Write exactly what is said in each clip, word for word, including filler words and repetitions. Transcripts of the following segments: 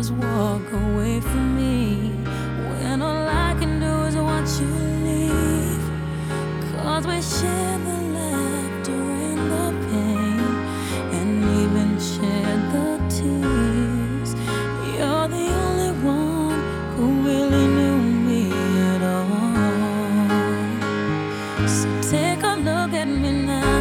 just walk away from me when all I can do is watch you leave? 'Cause we share the laughter and the pain, and even share the tears. You're the only one who really knew me at all. So take a look at me now,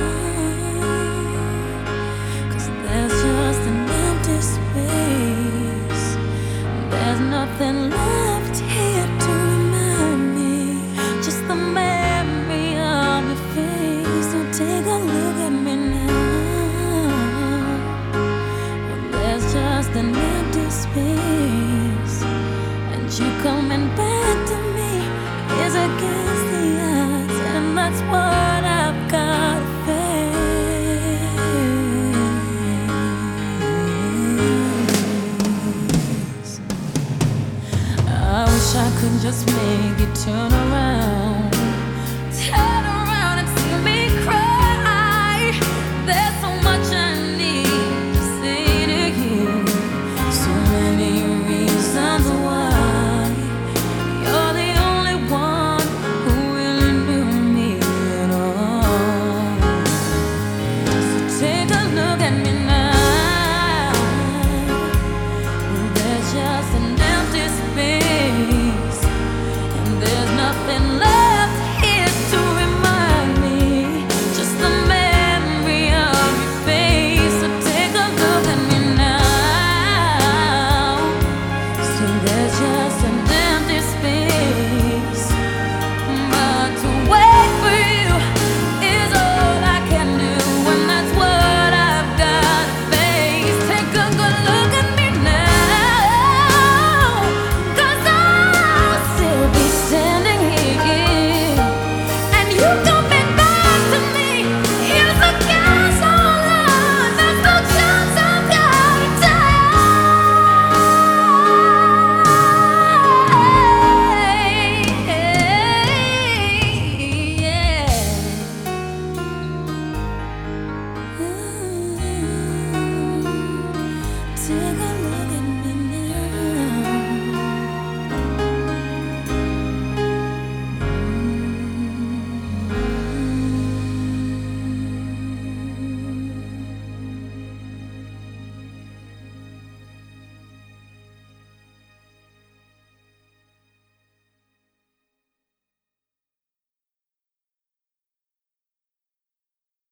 'cause there's just an empty space. There's nothing left here to remind me, just the memory of your face. So take a look at me now. There's just an empty space, and you coming back to me is against the odds, and that's what I've got to face. I wish I could just make you turn around.